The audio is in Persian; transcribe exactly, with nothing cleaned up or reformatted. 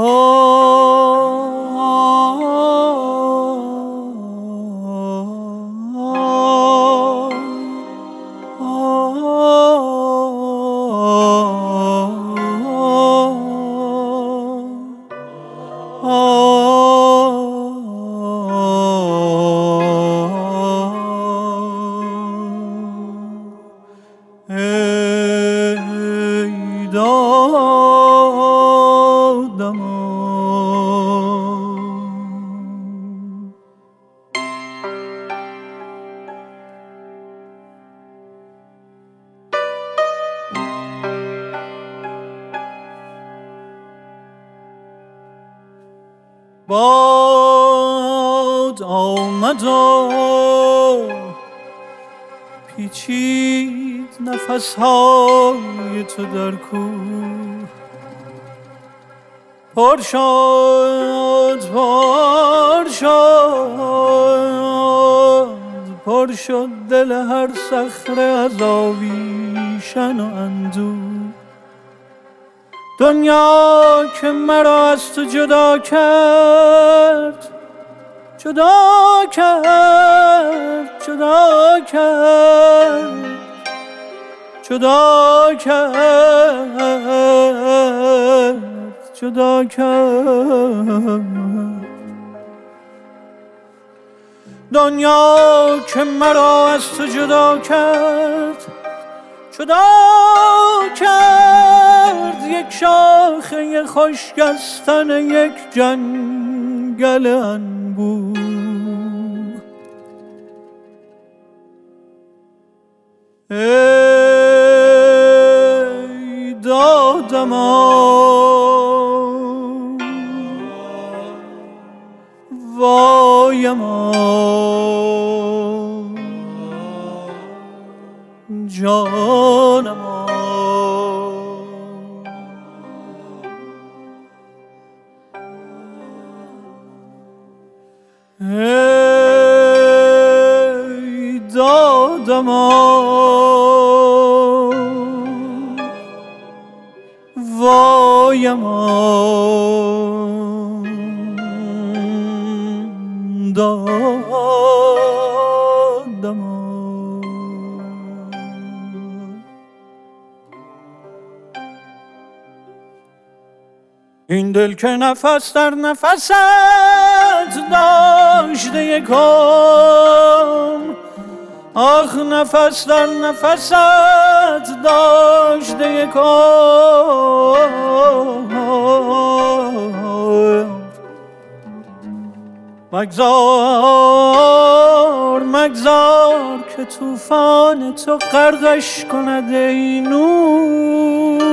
باد آمد و پیچید نفسهای تو در کوه، پر شد پر شد پر شد دل هر صخره از آویشن و اندوه. دنیا که مرا از تو جدا کرد، جدا کرد جدا کرد جدا کرد جدا کرد. دنیا که مرا از تو جدا کرد، جدا کرد یک شاخه خشکستن یک جنگل انبوه. ای دادما وایم جانم ای دادما وایم دادما. این دل که نفس در نفست داشته یکم، آخ نفس در نفست داشته یکم. مگذار مگذار که طوفان تو غرقش کند ای نور.